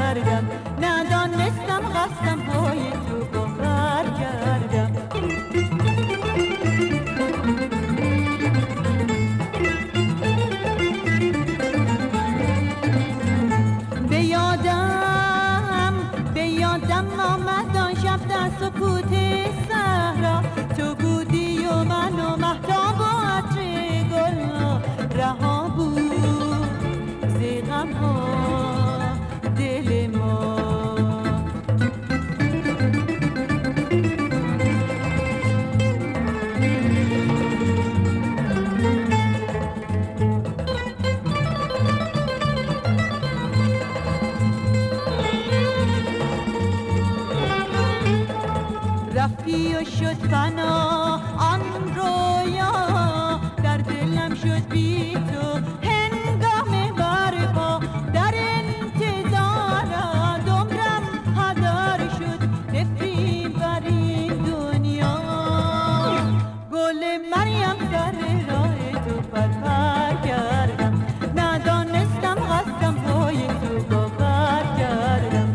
کردم، ندانستم قصدم پای تو گوهر کردم. به یادم آمد آن شب در سکوت صحرا، تو بودی و من و مهتاب و عطر گل رها بود ز غم ها دل ما. رفتی و شد فنا آن رویا، در دلم شد بی تو هنگام برپا، در انتظار عمرم هدر شد نفرین بر این دنیا. گل مریم سر راه تو پرپر کردم، ندانستم قصدم پای تو گوهر کردم.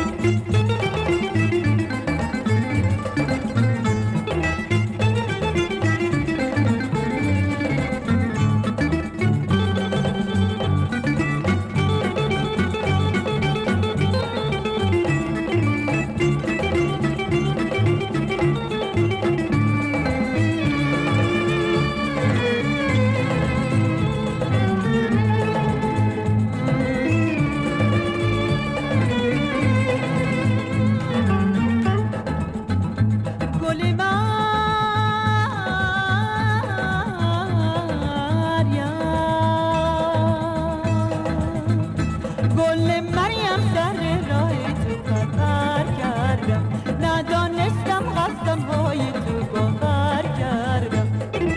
گل مریم سر راه تو پرپر کردم، ندانستم قصدم پای تو گوهر کردم.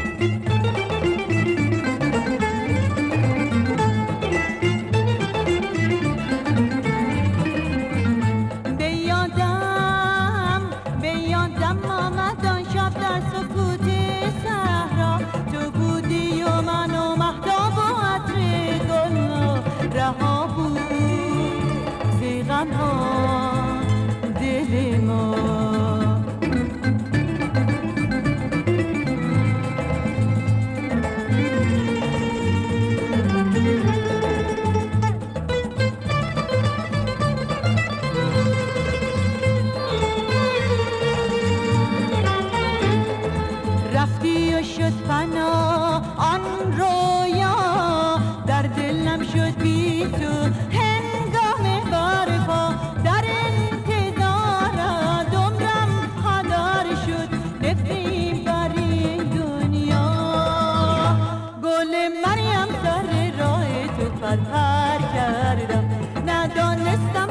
به یادم آمد آن شب در سکوت صحرا، تو بودی و من و مهتاب و عطر گل رها بود ز غم ها دل ما. رفتی و شد فنا آن رویا، در دلم شد بی تو هنگام برپا، در انتظار عمرم هدر شد نفرین بر این دنیا. گل مریم سر راه تو پرپر کردم، ندانستم